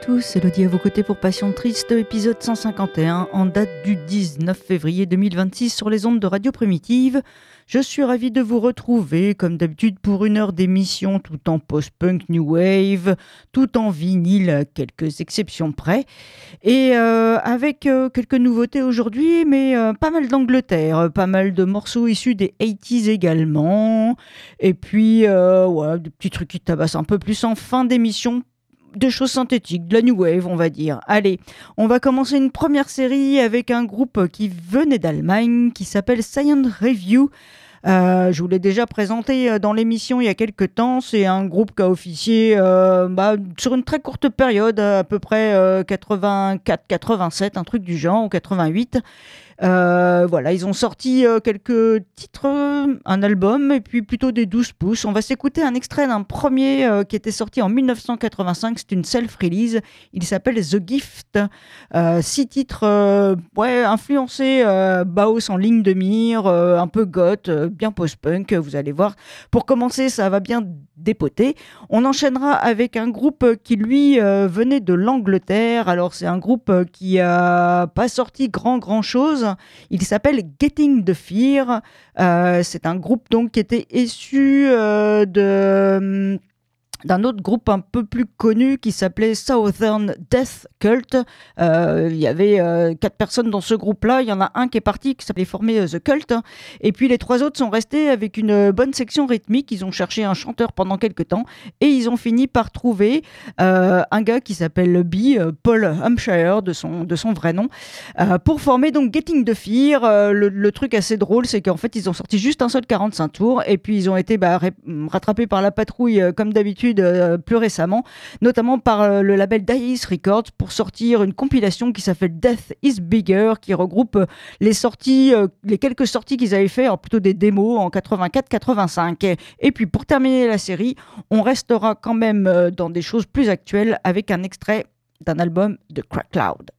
tous, Elodie à vos côtés pour Passion Triste, épisode 151, en date du 19 février 2026 sur les ondes de Radio Primitive. Je suis ravie de vous retrouver, comme d'habitude, pour une heure d'émission tout en post-punk new wave, tout en vinyle, à quelques exceptions près, et avec quelques nouveautés aujourd'hui, mais pas mal d'Angleterre, pas mal de morceaux issus des 80s également, et puis des petits trucs qui tabassent un peu plus en fin d'émission, des choses synthétiques, de la new wave on va dire. Allez, on va commencer une première série avec un groupe qui venait d'Allemagne, qui s'appelle Science Review. Je vous l'ai déjà présenté dans l'émission il y a quelques temps. C'est un groupe qui a officié sur une très courte période, à peu près 84-87, un truc du genre, ou 88. Ils ont sorti quelques titres, un album, et puis plutôt des 12 pouces. On va s'écouter un extrait d'un premier qui était sorti en 1985, c'est une self-release, il s'appelle The Gift. 6 titres influencés Bauhaus en ligne de mire, un peu goth, bien post-punk, vous allez voir. Pour commencer, ça va bien dépoter. On enchaînera avec un groupe qui lui venait de l'Angleterre. Alors c'est un groupe qui a pas sorti grand chose. Il s'appelle Getting the Fear. C'est un groupe donc qui était issu d'un autre groupe un peu plus connu qui s'appelait Southern Death Cult. Il y avait 4 personnes dans ce groupe-là. Il y en a un qui est parti, qui s'appelait formé The Cult. Et puis les 3 autres sont restés avec une bonne section rythmique. Ils ont cherché un chanteur pendant quelques temps et ils ont fini par trouver un gars qui s'appelle Paul Hampshire, de son vrai nom, pour former donc Getting the Fear. Le truc assez drôle, c'est qu'en fait, ils ont sorti juste un seul 45 tours et puis ils ont été rattrapés par la patrouille comme d'habitude plus récemment, notamment par le label Dice Records pour sortir une compilation qui s'appelle Death is Bigger, qui regroupe les quelques sorties qu'ils avaient fait, plutôt des démos en 84-85. Et puis pour terminer la série, on restera quand même dans des choses plus actuelles avec un extrait d'un album de Crack Cloud.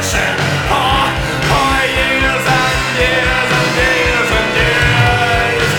Years and years and years.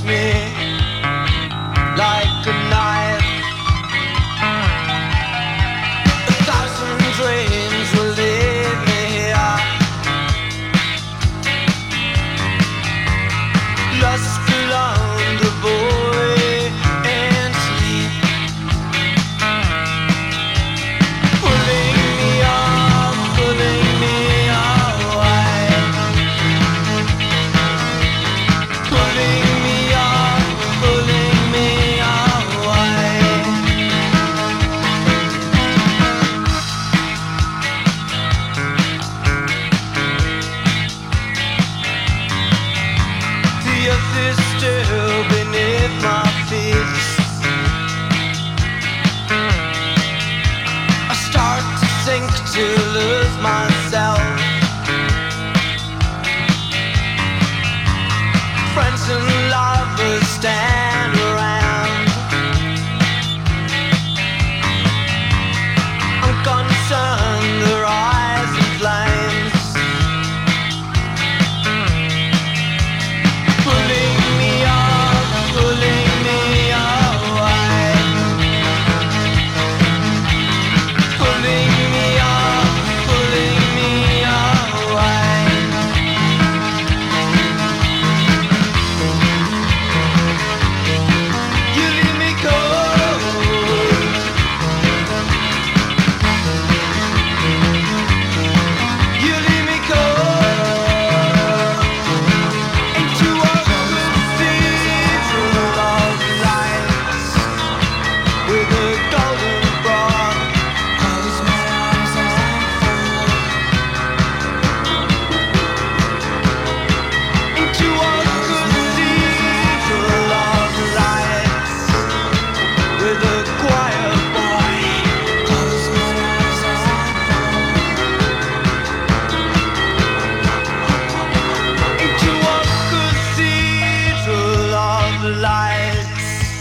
me like a knife. A thousand dreams will lead me here. Lost along the void and sleep, pulling me up, pulling me away, pulling me up, pulling me away. The earth is still beneath my feet. I start to sink, to lose myself. Friends and lovers stand around. I'm concerned, their eyes in flames, pulling me up, pulling me away, pulling me up, pulling me away. You leave me cold. You leave me cold into a cathedral of lights with a golden broad. Close my eyes and fall into a cathedral of lights with a choir boy. Close my eyes and into a cathedral of lights.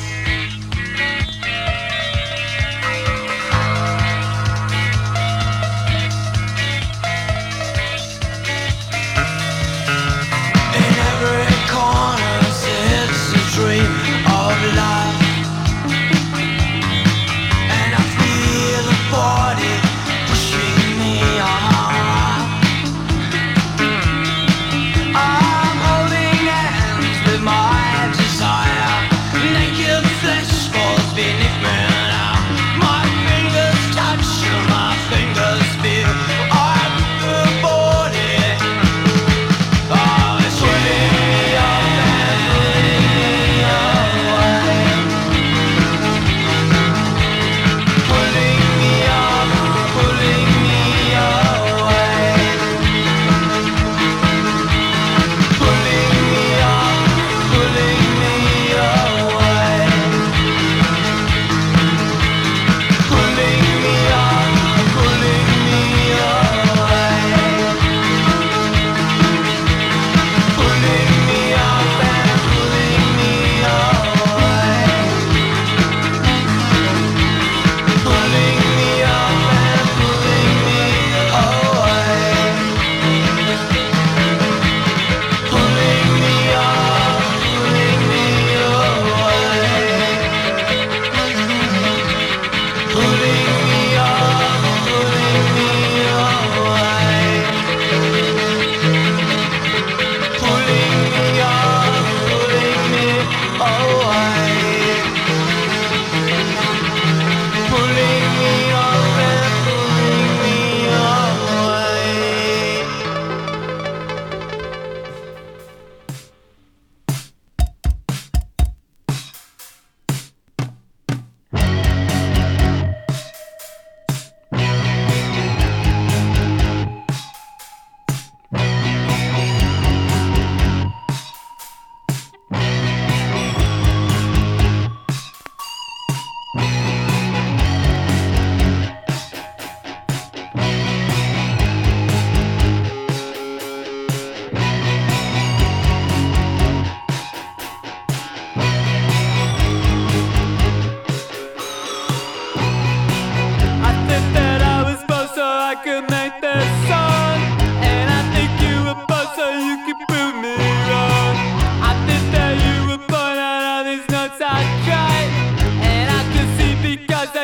In every corner sits a dream of love, and I feel a body pushing me on. I'm holding hands with my desire.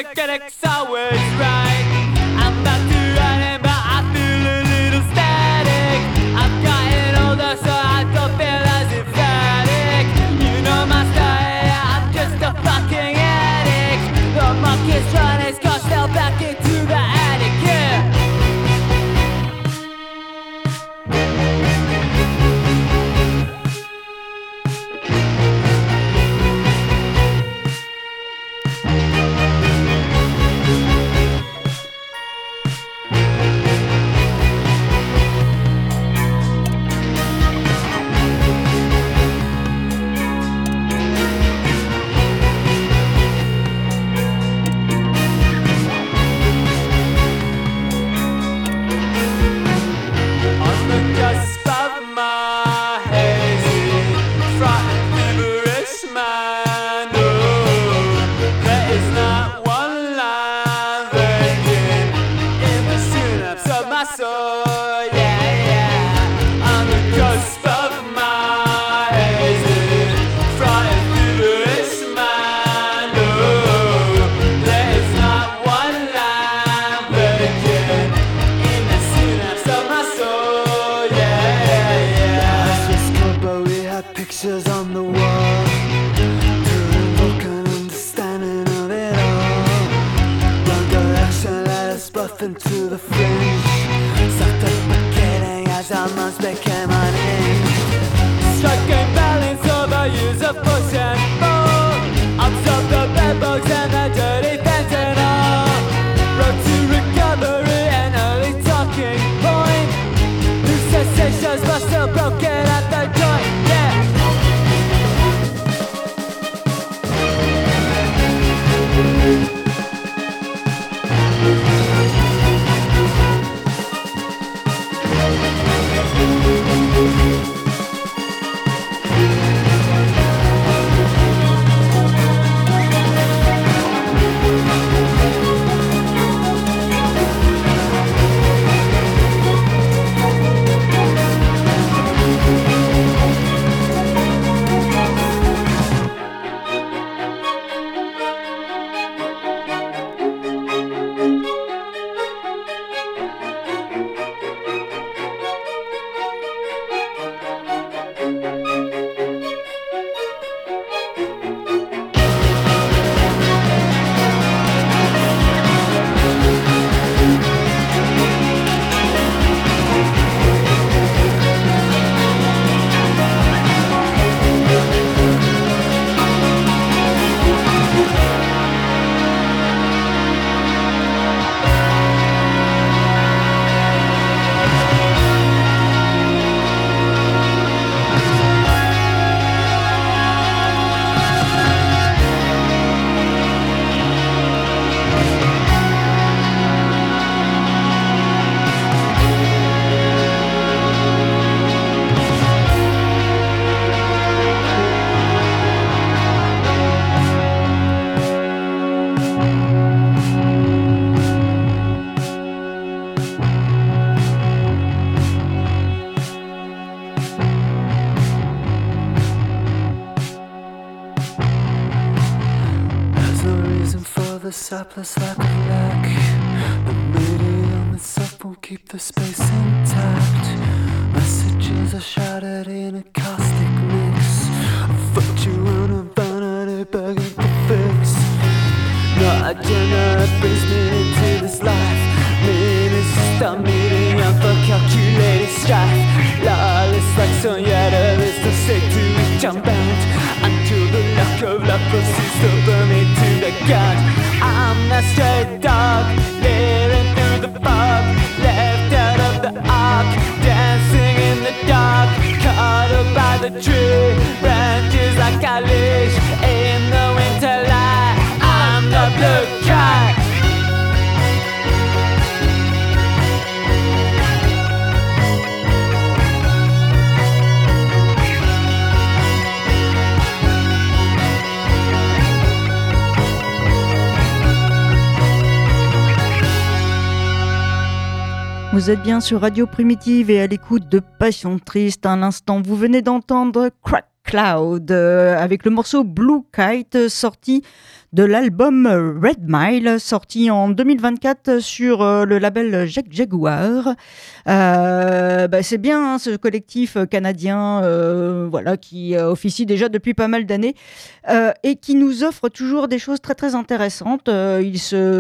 mechanic's always right. I'm not too running, but I feel a little static. I've gotten older, so I don't feel as emphatic. You know my style, I'm just a fucking addict. The monkey's trying his gosh, fell back into the attic, yeah. To the fringe, sucked up my kidding as our months became unhinged. Striking balance over use of push and pull. Absorb the bad bugs and the dirty fentanyl. Road to recovery and early talking point. New sensations but still broken at the joint, yeah. Sapless like a wreck. The medium itself won't keep the space intact. Messages are shouted in a caustic mix of virtue and vanity begging for fix. No agenda brings meaning to this life. Meaning is just a medium for calculated strife. Lawless like some yada is the sake to reach unbound. Until the lack of love proceeds to burn me to the ground. I'm that stray dog, living through the fog, left out of the ark, dancing in the dark, caught up by the tree, branches like a leash, in the winter light, I'm the blue cat. Vous êtes bien sur Radio Primitive et à l'écoute de Passion Triste. À l'instant, vous venez d'entendre Crack Cloud avec le morceau Blue Kite sorti de l'album Red Mile, sorti en 2024 sur le label Jaguar. C'est bien ce collectif canadien qui officie déjà depuis pas mal d'années et qui nous offre toujours des choses très très intéressantes. Il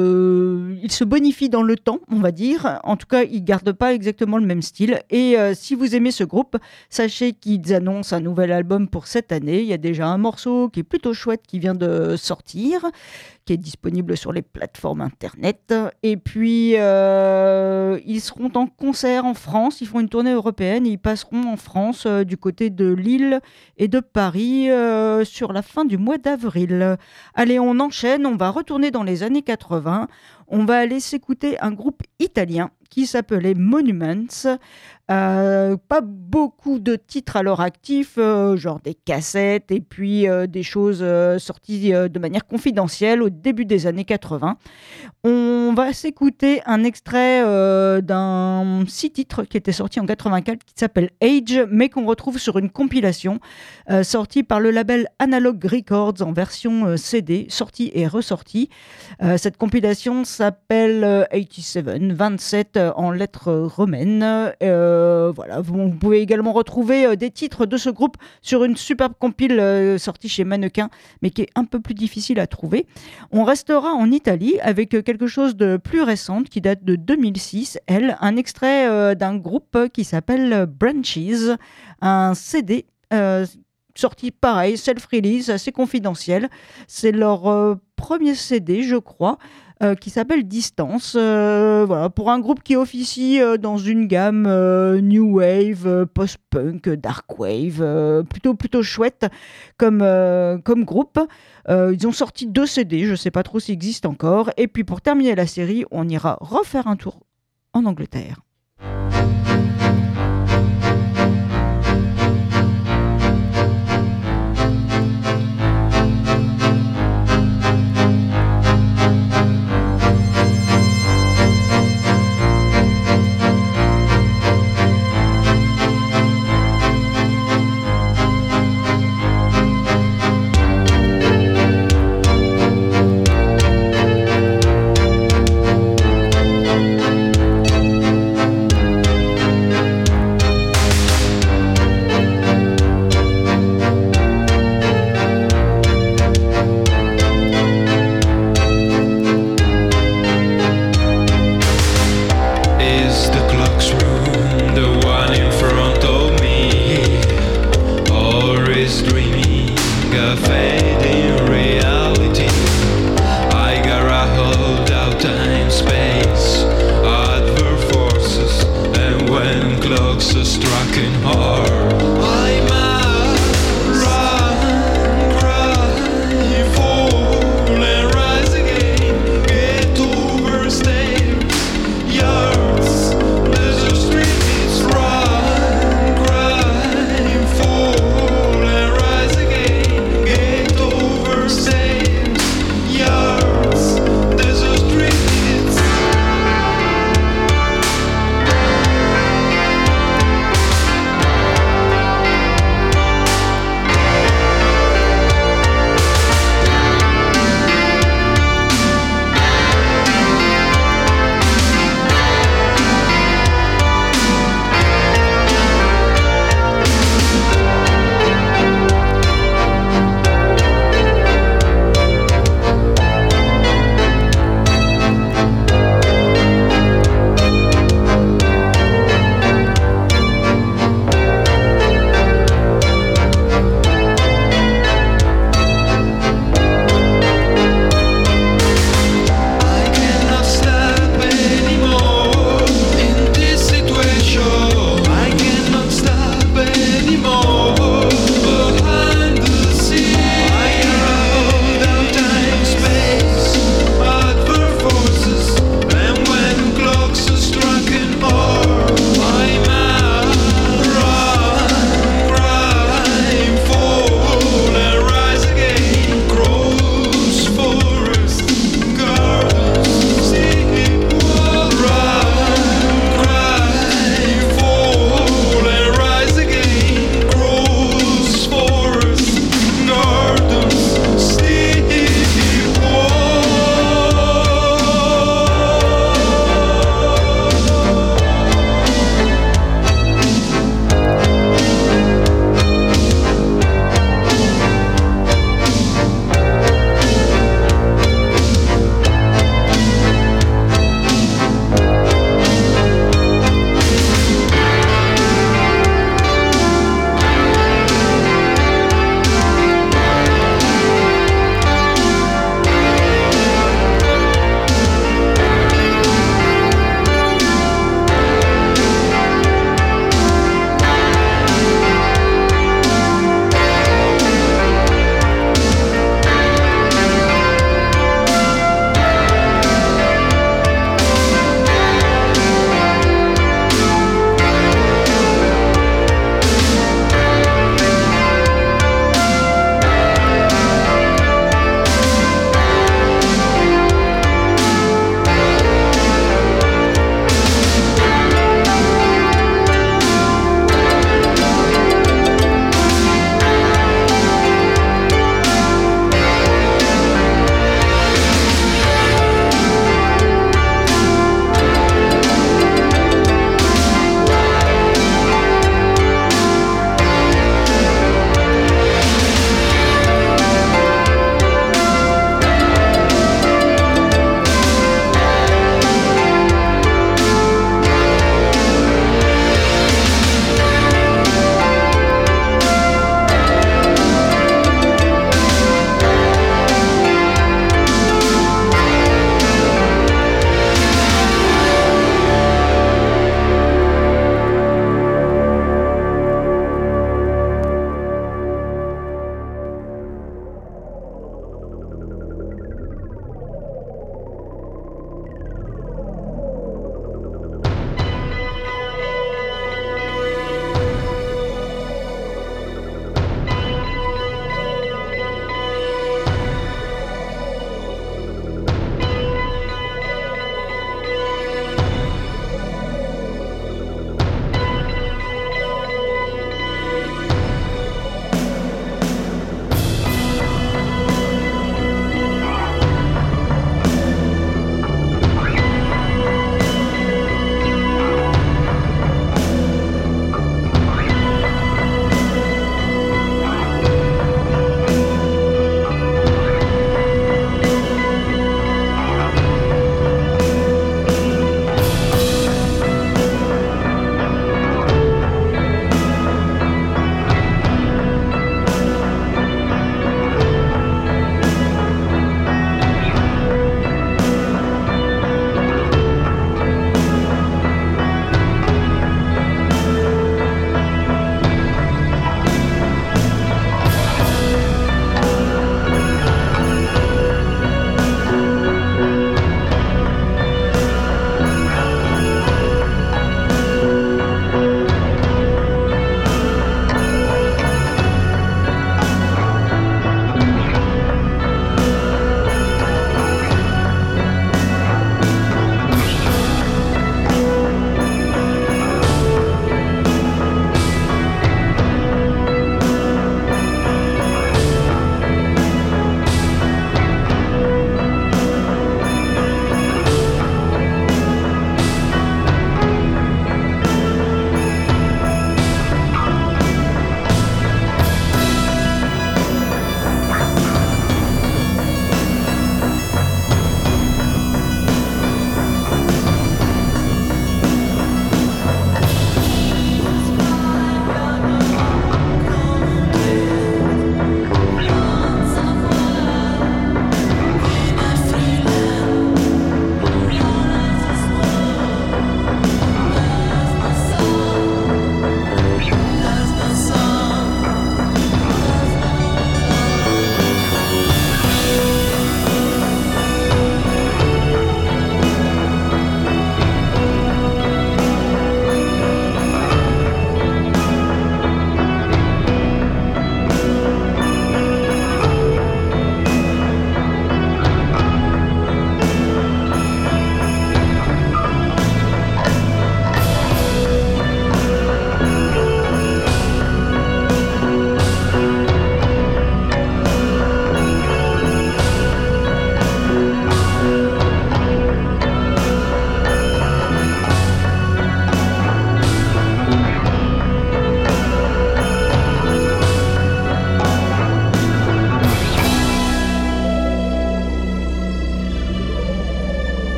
se bonifie dans le temps, on va dire. En tout cas, il ne garde pas exactement le même style. Et si vous aimez ce groupe, sachez qu'ils annoncent un nouvel album pour cette année. Il y a déjà un morceau qui est plutôt chouette qui vient de sortir, qui est disponible sur les plateformes internet. Et puis, ils seront en concert en France. Ils font une tournée européenne. Ils passeront en France du côté de Lille et de Paris sur la fin du mois d'avril. Allez, on enchaîne. On va retourner dans les années 80. On va aller s'écouter un groupe italien qui s'appelait Monuments. Pas beaucoup de titres à leur actif, genre des cassettes et puis des choses sorties de manière confidentielle au début des années 80. On va s'écouter un extrait d'un 6 titres qui était sorti en 84 qui s'appelle Age, mais qu'on retrouve sur une compilation sortie par le label Analog Records en version CD, sortie et ressortie. Cette compilation s'appelle 27 en lettres romaines. Vous pouvez également retrouver des titres de ce groupe sur une superbe compile sortie chez Mannequin, mais qui est un peu plus difficile à trouver. On restera en Italie avec quelque chose de plus récent qui date de 2006. Un extrait d'un groupe qui s'appelle Branches, un CD sorti pareil, self-release, assez confidentiel. C'est leur premier CD, je crois, qui s'appelle Distance. Pour un groupe qui officie dans une gamme new wave, post-punk, dark wave, plutôt chouette comme groupe. Ils ont sorti 2 CD, je ne sais pas trop s'ils existent encore. Et puis pour terminer la série, on ira refaire un tour en Angleterre. Over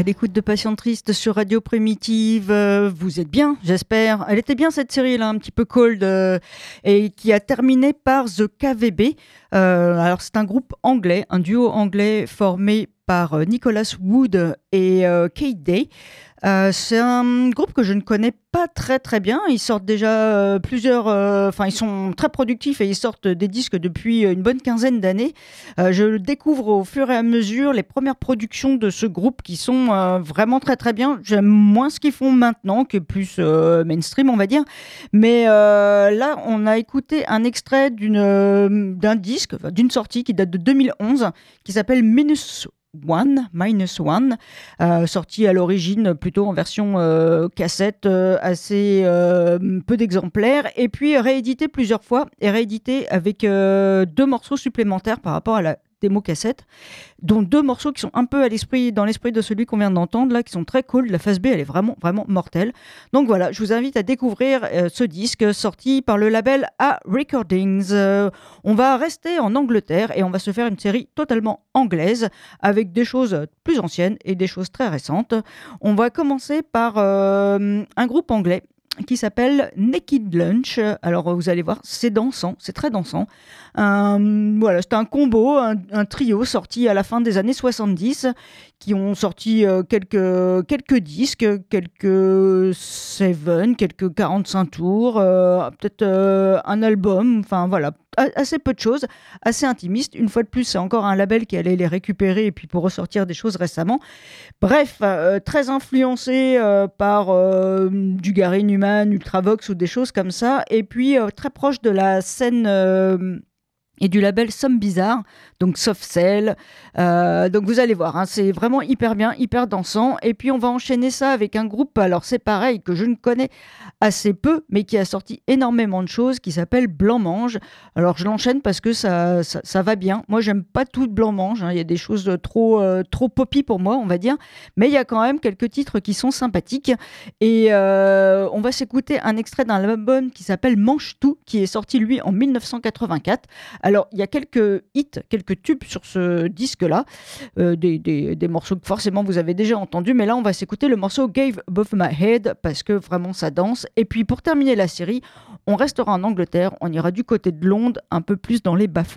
l'écoute de Passion Triste sur Radio Primitive. Vous êtes bien, j'espère. Elle était bien cette série-là, un petit peu cold, et qui a terminé par The KVB. Alors c'est un groupe anglais, un duo anglais formé par Nicholas Wood et Kate Day. C'est un groupe que je ne connais pas très bien. Ils sortent déjà ils sont très productifs et ils sortent des disques depuis une bonne quinzaine d'années. Je découvre au fur et à mesure les premières productions de ce groupe qui sont vraiment très bien. J'aime moins ce qu'ils font maintenant, que plus mainstream, on va dire. Mais là, on a écouté un extrait d'un disque, d'une sortie qui date de 2011, qui s'appelle Minus One, sorti à l'origine plutôt en version cassette, assez peu d'exemplaires, et puis réédité plusieurs fois, et réédité avec 2 morceaux supplémentaires par rapport à la démo cassette, dont 2 morceaux qui sont un peu dans l'esprit de celui qu'on vient d'entendre là, qui sont très cool. La phase B, elle est vraiment mortelle. Donc voilà, je vous invite à découvrir ce disque sorti par le label A Recordings. On va rester en Angleterre et on va se faire une série totalement anglaise avec des choses plus anciennes et des choses très récentes. On va commencer par un groupe anglais qui s'appelle Naked Lunch. Alors vous allez voir, c'est dansant, c'est très dansant. Voilà, c'est un combo, un trio sorti à la fin des années 70, qui ont sorti quelques disques, quelques 7, quelques 45 tours, peut-être un album, enfin voilà, assez peu de choses, assez intimistes. Une fois de plus, c'est encore un label qui allait les récupérer et puis pour ressortir des choses récemment. Bref, très influencé par du Gary Numan, Ultravox ou des choses comme ça, et puis très proche de la scène et du label Somme Bizarre, donc Soft Cell. Donc vous allez voir, c'est vraiment hyper bien, hyper dansant. Et puis on va enchaîner ça avec un groupe, alors c'est pareil, que je ne connais assez peu, mais qui a sorti énormément de choses, qui s'appelle Blanc-Mange. Alors je l'enchaîne parce que ça va bien. Moi j'aime pas tout de Blanc-Mange, il y a des choses trop poppy pour moi, on va dire, mais il y a quand même quelques titres qui sont sympathiques. Et on va s'écouter un extrait d'un album qui s'appelle Mange Tout, qui est sorti lui en 1984. Alors, il y a quelques hits, quelques tubes sur ce disque-là, des morceaux que forcément vous avez déjà entendus, mais là, on va s'écouter le morceau Gave Above My Head, parce que vraiment, ça danse. Et puis, pour terminer la série, on restera en Angleterre, on ira du côté de Londres, un peu plus dans les bas-fonds.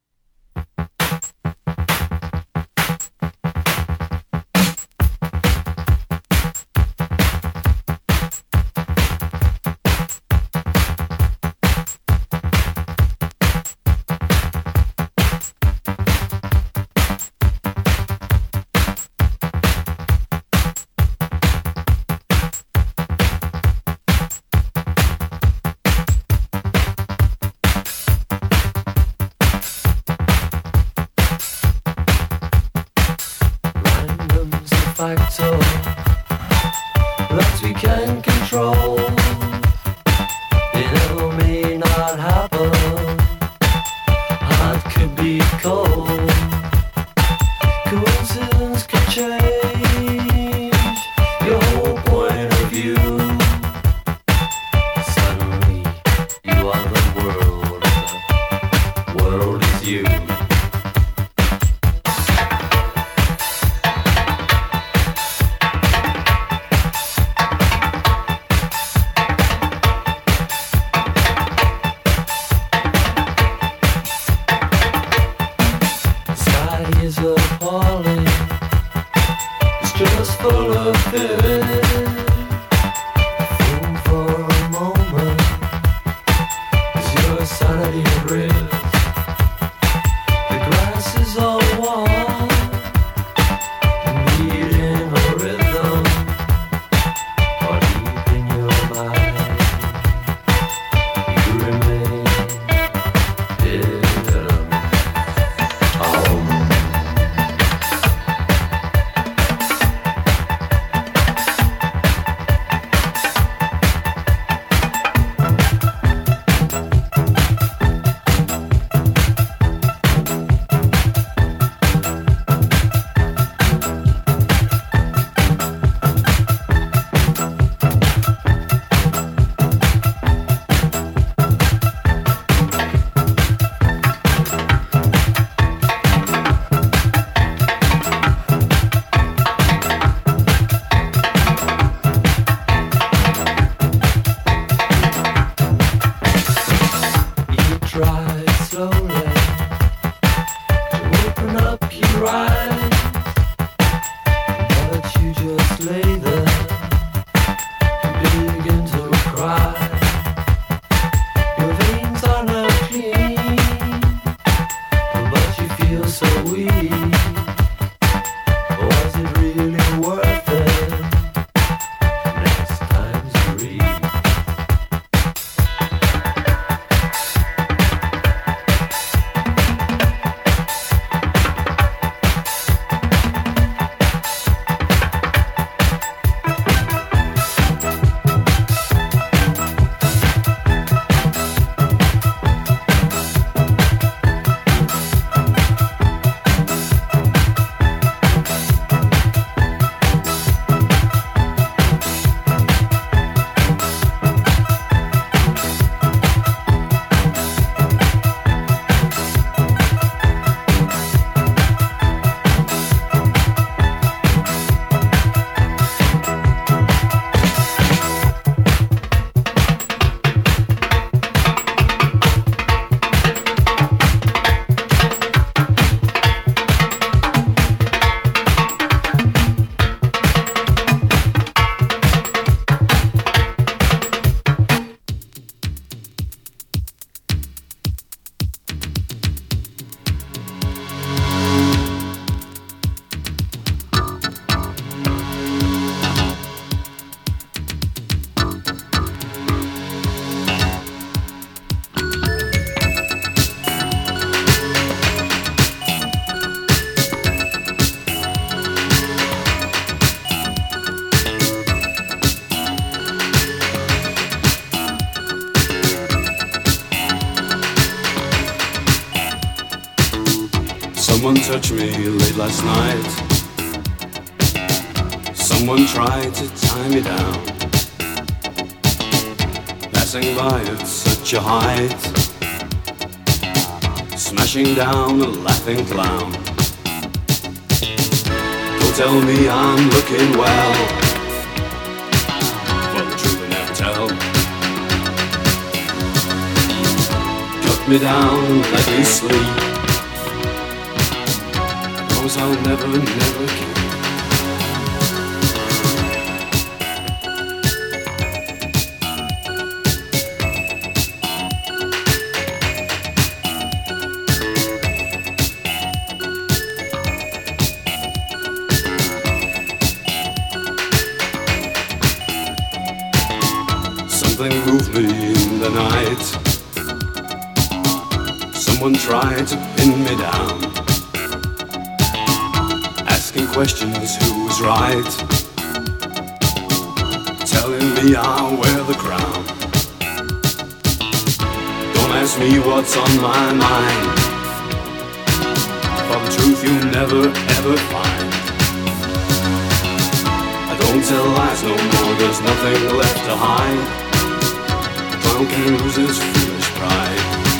Factor that we can control. It never may not happen. Heart could be cold. Coincidence could change your whole point of view. Suddenly you are the world, and the world is you. Someone touched me late last night. Someone tried to tie me down. Passing by at such a height, smashing down a laughing clown. Don't tell me I'm looking well, for the truth I never tell. Cut me down, let me sleep. I'll never, never keep. Something moved me in the night. Someone tried to pin me down, asking questions, who was right, telling me I'll wear the crown. Don't ask me what's on my mind, for the truth you'll never ever find. I don't tell lies no more, there's nothing left to hide. The clown can lose his foolish pride.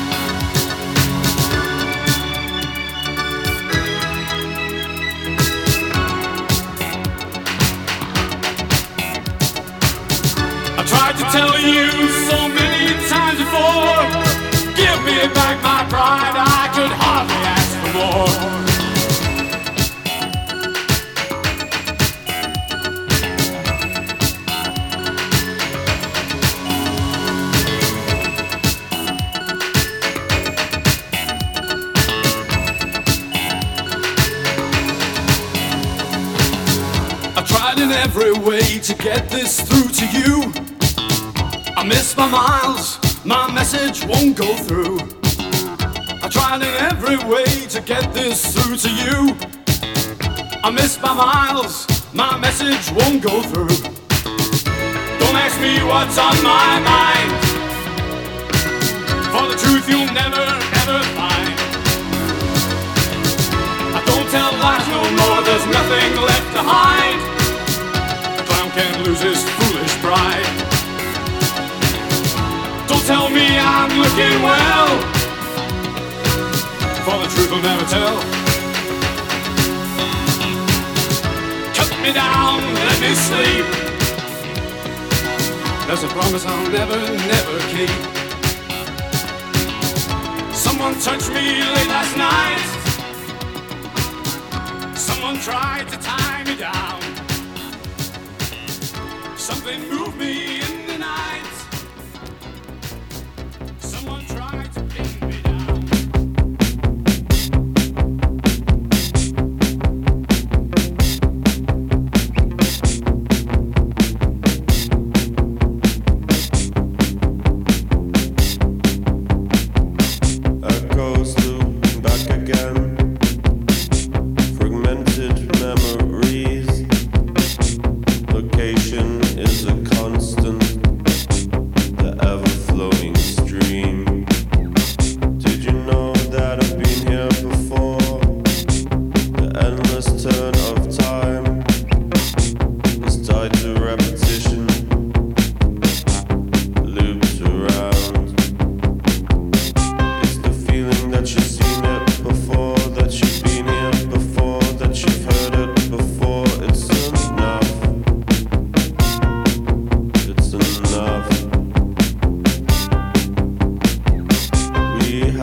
Tried to tell you so many times before, give me back my pride, I could hardly ask for more. I tried in every way to get this through to you. I miss my miles, my message won't go through. I tried in every way to get this through to you. I miss my miles, my message won't go through. Don't ask me what's on my mind, for the truth you'll never ever find. I don't tell lies no more, there's nothing left to hide. The clown can't lose his foolish pride. Don't tell me I'm looking well, for the truth will never tell. Cut me down, let me sleep. That's a promise I'll never, never keep. Someone touched me late last night. Someone tried to tie me down. Something moved me in the night. Someone tried to pin me.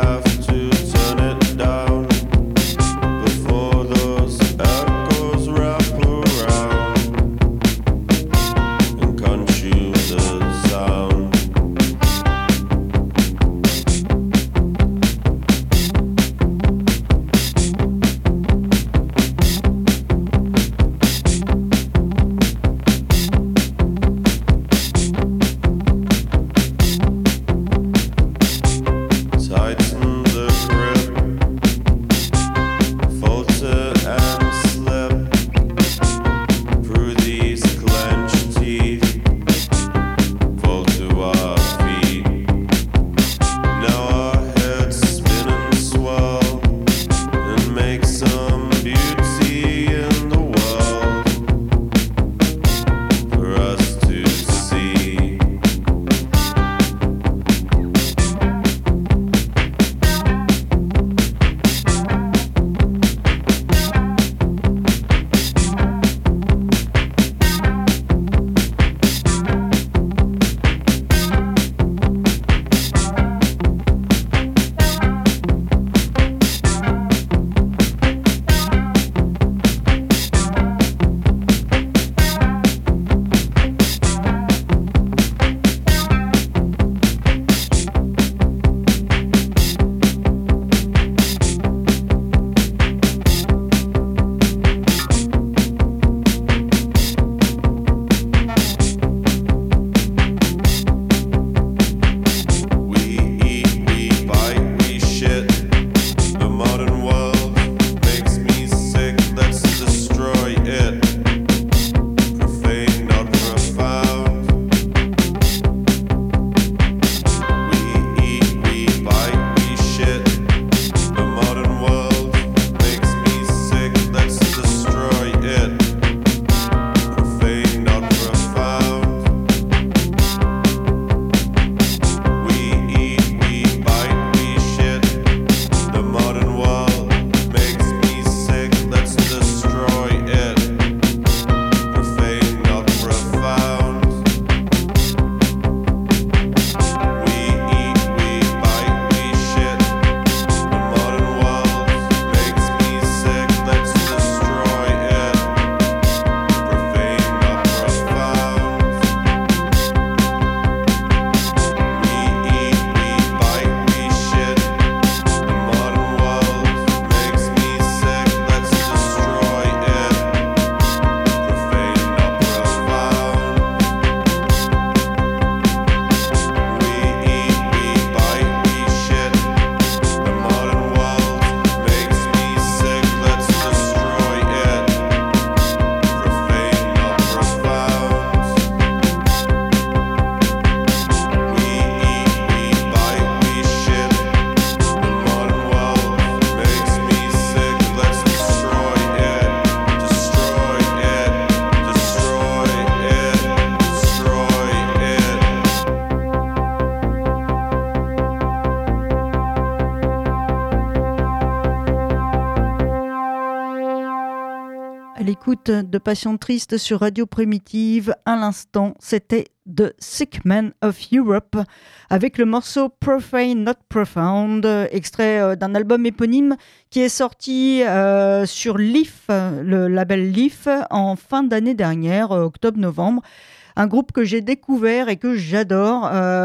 À l'écoute de Passion Triste sur Radio Primitive, à l'instant, c'était The Sick Man of Europe avec le morceau Profane Not Profound, extrait d'un album éponyme qui est sorti sur Leaf, le label Leaf, en fin d'année dernière, octobre-novembre. Un groupe que j'ai découvert et que j'adore.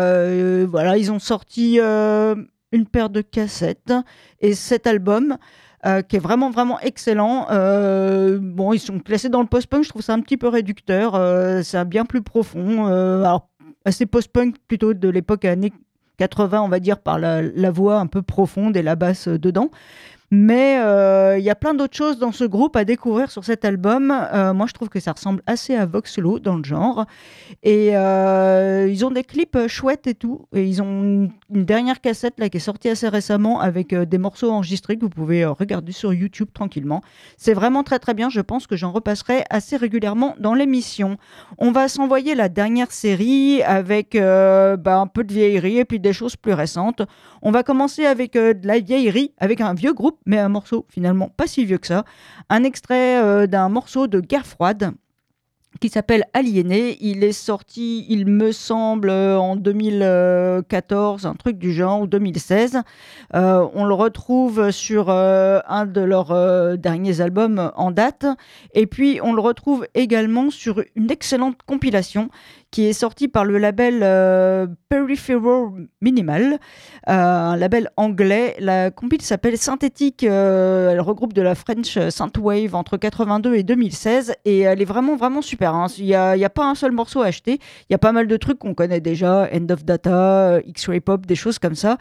Voilà, ils ont sorti une paire de cassettes et cet album qui est vraiment, vraiment excellent. Bon, ils sont classés dans le post-punk, je trouve ça un petit peu réducteur. C'est bien plus profond. Alors, assez post-punk plutôt de l'époque années 80, on va dire, par la voix un peu profonde et la basse dedans. Mais il y a plein d'autres choses dans ce groupe à découvrir sur cet album. Moi, je trouve que ça ressemble assez à Voxelo dans le genre. Et ils ont des clips chouettes et tout. Et ils ont une dernière cassette là, qui est sortie assez récemment avec des morceaux enregistrés que vous pouvez regarder sur YouTube tranquillement. C'est vraiment très très bien. Je pense que j'en repasserai assez régulièrement dans l'émission. On va s'envoyer la dernière série avec un peu de vieillerie et puis des choses plus récentes. On va commencer avec de la vieillerie, avec un vieux groupe, mais un morceau finalement pas si vieux que ça. Un extrait d'un morceau de Guerre froide. qui s'appelle Aliéné. Il est sorti, il me semble, en 2014, un truc du genre, ou 2016. On le retrouve sur un de leurs derniers albums en date. Et puis, on le retrouve également sur une excellente compilation qui est sortie par le label Peripheral Minimal, un label anglais. La compile s'appelle Synthétique. Elle regroupe de la French Synthwave entre 82 et 2016. Et elle est vraiment, vraiment super. Il n'y a pas un seul morceau à acheter. Il y a pas mal de trucs qu'on connaît déjà. End of Data, X-Ray Pop, des choses comme ça.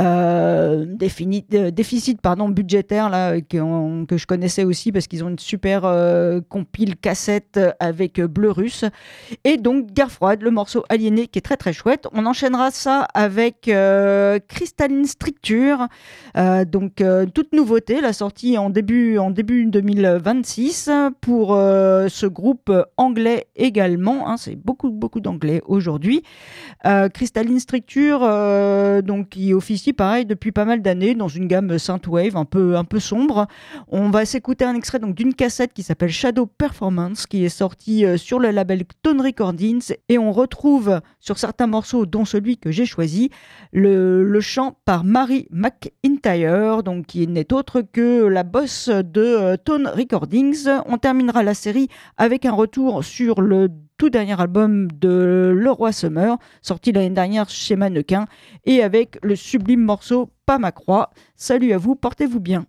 Déficit budgétaire là, que je connaissais aussi parce qu'ils ont une super compile cassette avec Bleu Russe. Et donc, Guerre froide, le morceau Aliéné qui est très très chouette. On enchaînera ça avec Crystalline Stricture, toute nouveauté, la sortie en début 2026 pour ce groupe anglais également, c'est beaucoup d'anglais aujourd'hui. Crystalline Stricture, qui officie pareil depuis pas mal d'années dans une gamme synthwave un peu sombre. On va s'écouter un extrait d'une cassette qui s'appelle Shadow Performance qui est sortie sur le label Tone Recordings, et on retrouve sur certains morceaux, dont celui que j'ai choisi, le chant par Mary McIntyre, qui n'est autre que la boss de Tone Recordings. On terminera la série avec un retour sur le tout dernier album de Leroy Summer, sorti l'année dernière chez Mannequin, et avec le sublime morceau Pas ma croix. Salut à vous, portez-vous bien.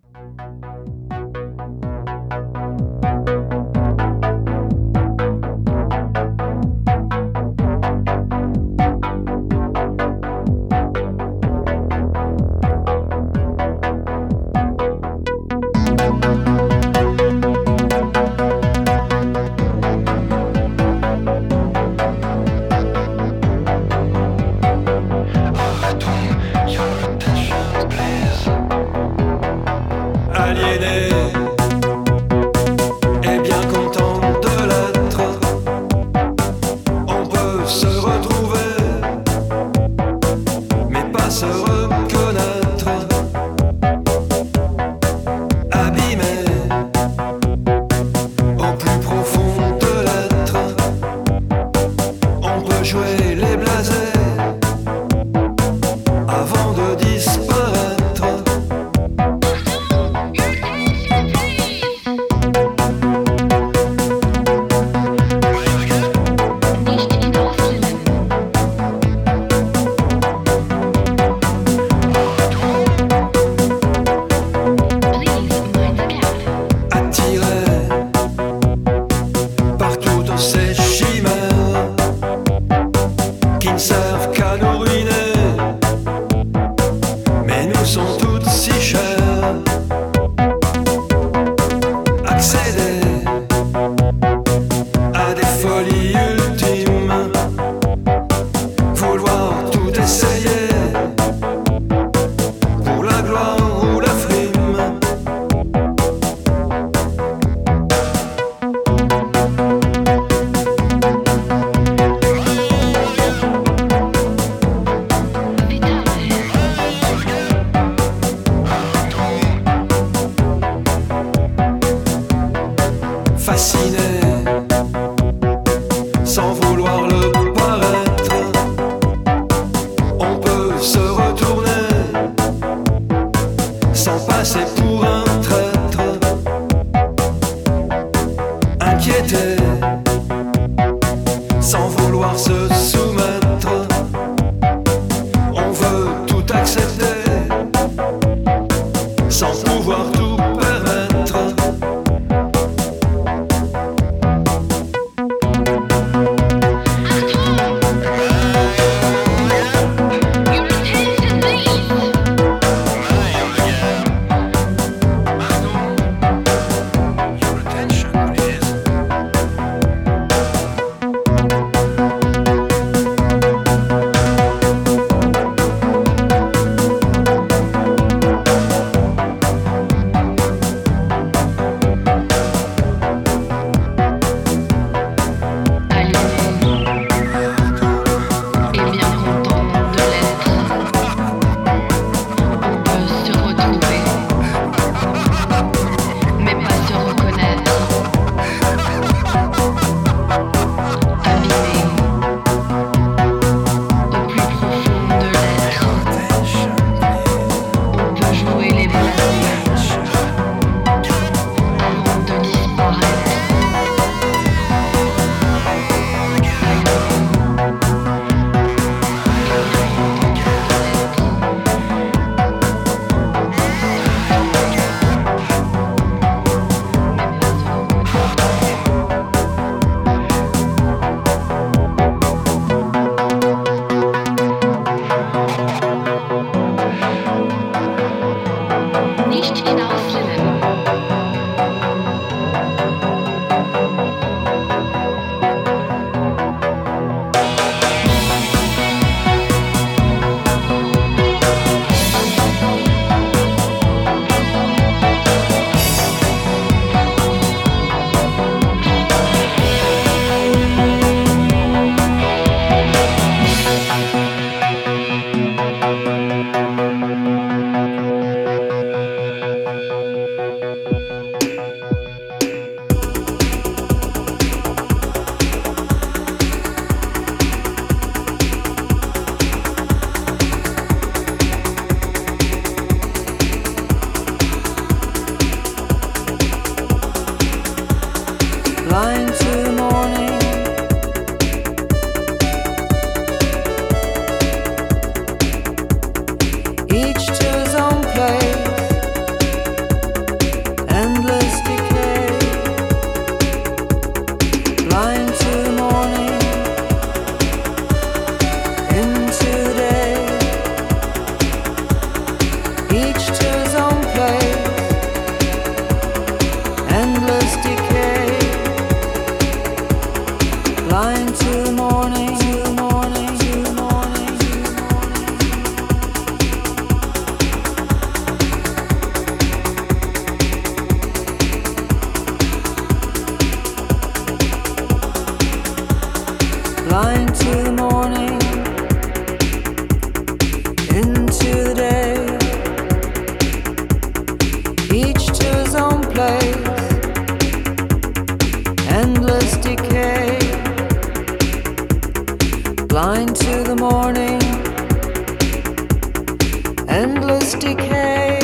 decay.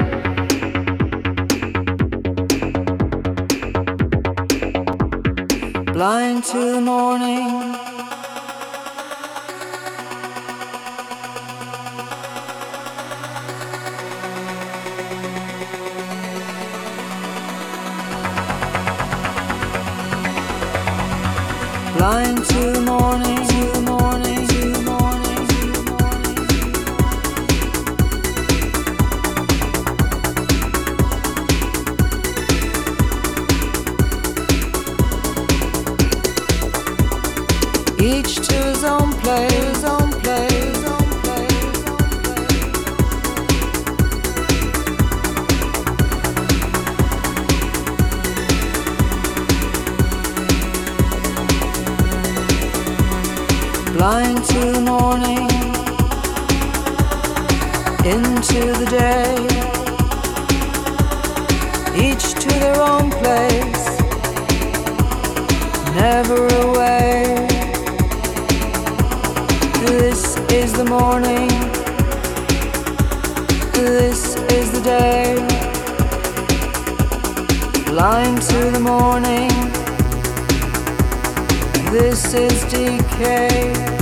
Blind to the morning. Blind to the morning, to the morning, to the morning, to the morning. Each to his own place, his own place, his own place, his own Blind to the morning, into the day, each to their own place, never away. This is the morning, this is the day. Blind to the morning, this is decay.